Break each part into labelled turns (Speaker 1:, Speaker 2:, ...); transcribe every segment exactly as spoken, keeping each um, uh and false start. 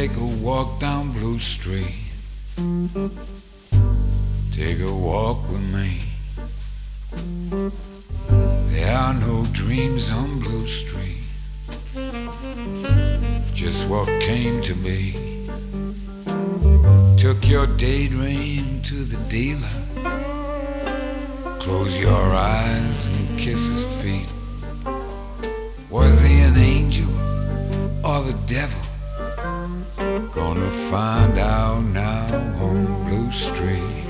Speaker 1: take a walk down Blue Street. Take a walk with me. There are no dreams on Blue Street, just what came to be. Took your daydream to the dealer. Close your eyes and kiss his feet. Was he an angel or the devil? Gonna find out now on Blue Street.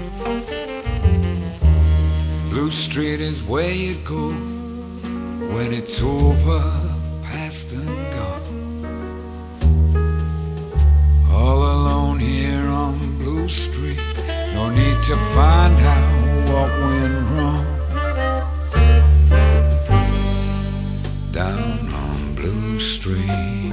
Speaker 1: Blue Street is where you go when it's over, past and gone. All alone here on Blue Street, no need to find out what went wrong. Down on Blue Street.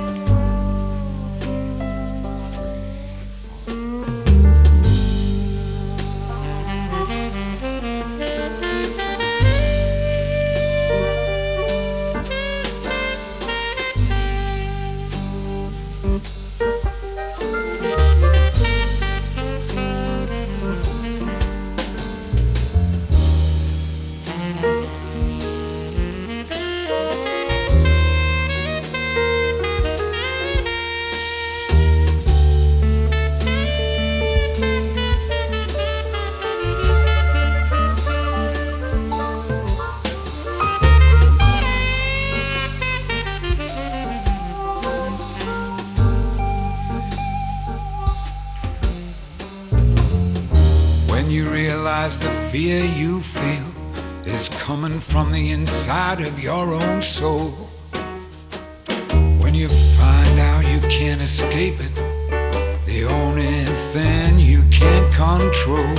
Speaker 1: When you realize the fear you feel is coming from the inside of your own soul. When you find out you can't escape it, the only thing you can't control.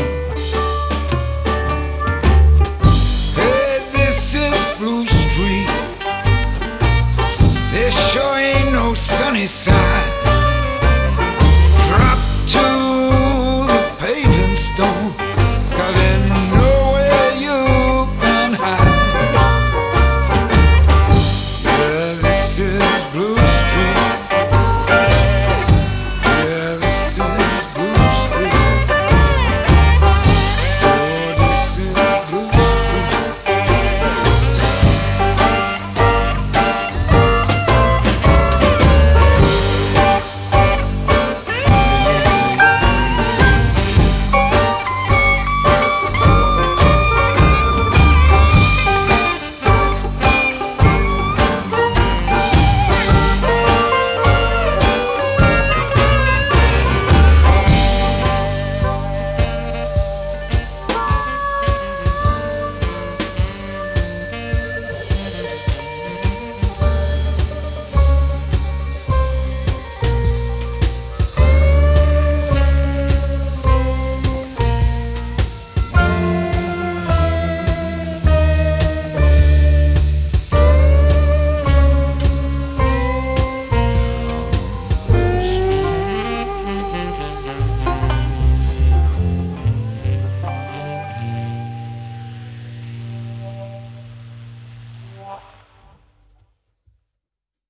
Speaker 1: Hey, this is Blue Street. There sure ain't no sunny side.